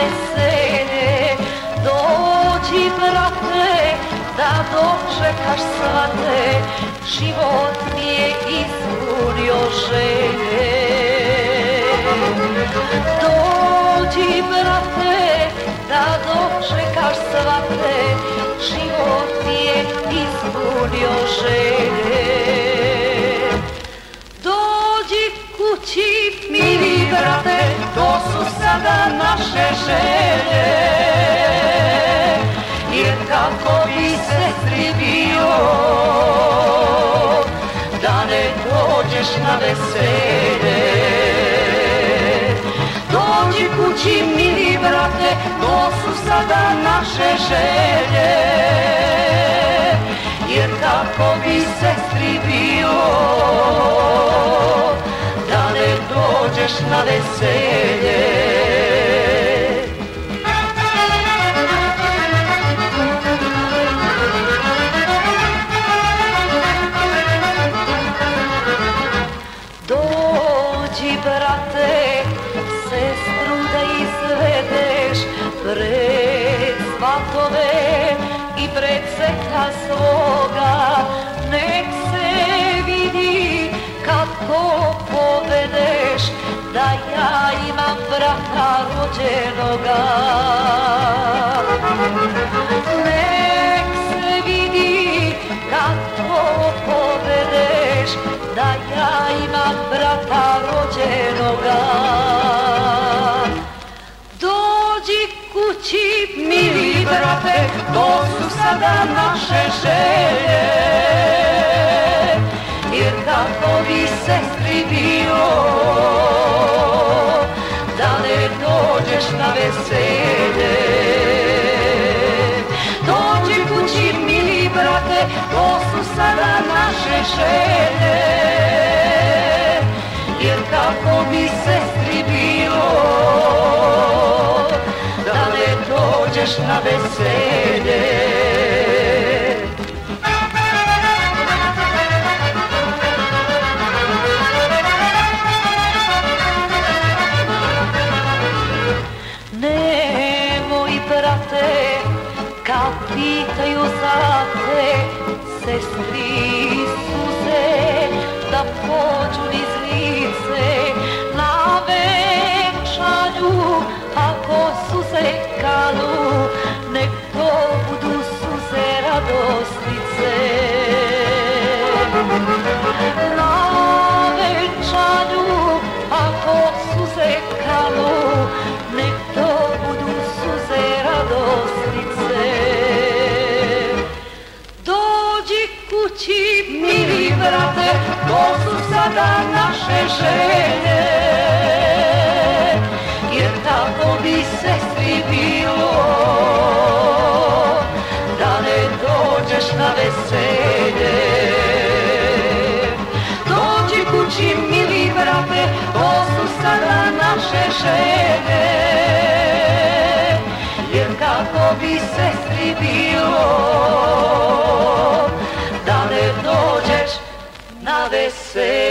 veselje. Dođi, brate, da dočekaš svate, život mi je ispunio želje. Dođi, brate, da dočekaš svate, život mi je ispunio želje. Dođi kući, mili brate, to su sada naše želje. Jer kako bi sestri bio, da ne dođeš na veselje. Dođi kući, mili brate, to su sada naše želje. Jer kako bi sestri bio, da ne dođeš na veselje. Dođi, brate, sestru da izvedeš pred svatove i pred zeta svoga. Nek se vidi kako povedeš, da ja imam brata rođenoga. Nek se vidi kako povedeš, da ja imam brata rođenoga. Dođi kući, mili brate, to su sada naše želje. Jer kako bi sestri bio, da ne dođeš na veselje. Dođi kući, mili brate, to su sada naše želje. Jer kako bi sestri bilo, da ne dođeš na veselje. Nemoj, brate, kad pitaju za te sestri suze, da pođu niz lice na venčanju. Ako suze kanu, nek to budu suze radosnice. Na venčanju, ako suze kanu, nek to budu suze radosnice. Dođi kući, mili brate, to su sada naše želje. Jer tako bi sestri bilo, da ne dođeš na veselje. Dođi kući, mili brate, to su sada naše želje. Jer kako bi sestri bilo, da ne dođeš na veselje.